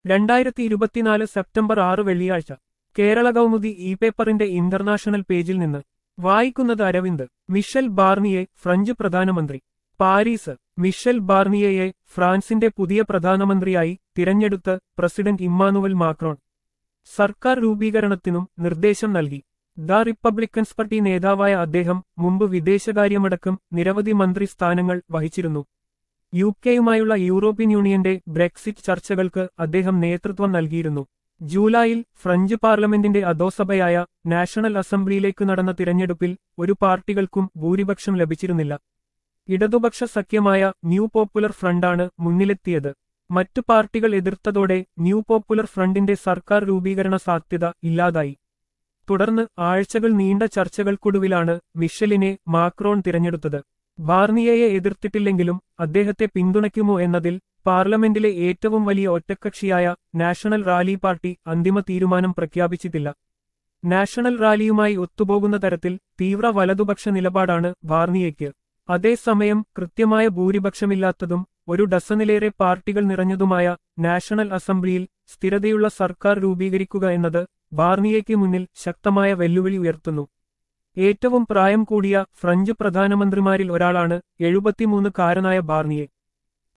2024 September 6 വെള്ളിയാഴ്ച Kerala Kaumudi e പേപ്പറിന്റെ international പേജിൽ നിന്ന് വായിക്കുന്നത് അരവിന്ദ്. മിഷൽ ബാർണിയെ ഫ്രഞ്ച് പ്രധാനമന്ത്രി. പാരീസ്. മിഷൽ ബാർണിയയെ ഫ്രാൻസിന്റെ പുതിയ പ്രധാനമന്ത്രിയായി തിരഞ്ഞെടുത്ത് പ്രസിഡന്റ് ഇമ്മാനുവൽ മാക്രോൺ സർക്കാർ രൂപീകരണത്തിനും നിർദ്ദേശം നൽകി. ദ റിപ്പബ്ലിക്കൻസ് പാർട്ടി നേതാവായ അദ്ദേഹം മുമ്പ് വിദേശകാര്യമടക്കം നിരവധി മന്ത്രി സ്ഥാനങ്ങൾ വഹിച്ചിരുന്നു. യുകെയുമായുള്ള യൂറോപ്യൻ യൂണിയന്റെ ബ്രെക്സിറ്റ് ചർച്ചകൾക്ക് അദ്ദേഹം നേതൃത്വം നൽകിയിരുന്നു. ജൂലൈയിൽ ഫ്രഞ്ച് പാർലമെന്റിന്റെ അധോസഭയായ നാഷണൽ അസംബ്ലിയിലേക്ക് നടന്ന തിരഞ്ഞെടുപ്പിൽ ഒരു പാർട്ടികൾക്കും ഭൂരിപക്ഷം ലഭിച്ചിരുന്നില്ല. ഇടതുപക്ഷ സഖ്യമായ ന്യൂ പോപ്പുലർ ഫ്രണ്ടാണ് മുന്നിലെത്തിയത്. മറ്റു പാർട്ടികൾ എതിർത്തതോടെ ന്യൂ പോപ്പുലർ ഫ്രണ്ടിന്റെ സർക്കാർ രൂപീകരണ സാധ്യത ഇല്ലാതായി. തുടർന്ന് ആഴ്ചകൾ നീണ്ട ചർച്ചകൾക്കൊടുവിലാണ് മിഷലിനെ മാക്രോൺ തിരഞ്ഞെടുത്തത്. ബാർണിയയെ എതിർത്തിട്ടില്ലെങ്കിലും അദ്ദേഹത്തെ പിന്തുണയ്ക്കുമോ എന്നതിൽ പാർലമെന്റിലെ ഏറ്റവും വലിയ ഒറ്റക്കക്ഷിയായ നാഷണൽ റാലി പാർട്ടി അന്തിമ തീരുമാനം പ്രഖ്യാപിച്ചിട്ടില്ല. നാഷണൽ റാലിയുമായി ഒത്തുപോകുന്ന തരത്തിൽ തീവ്ര വലതുപക്ഷ നിലപാടാണ് ബാർണിയയ്ക്ക്. അതേസമയം കൃത്യമായ ഭൂരിപക്ഷമില്ലാത്തതും ഒരു ഡസനിലേറെ പാർട്ടികൾ നിറഞ്ഞതുമായ നാഷണൽ അസംബ്ലിയിൽ സ്ഥിരതയുള്ള സർക്കാർ രൂപീകരിക്കുക എന്നത് ബാർണിയയ്ക്ക് മുന്നിൽ ശക്തമായ വെല്ലുവിളി ഉയർത്തുന്നു. ഏറ്റവും പ്രായം കൂടിയ ഫ്രഞ്ച് പ്രധാനമന്ത്രിമാരിൽ ഒരാളാണ് 73-കാരനായ ബാർണിയെ.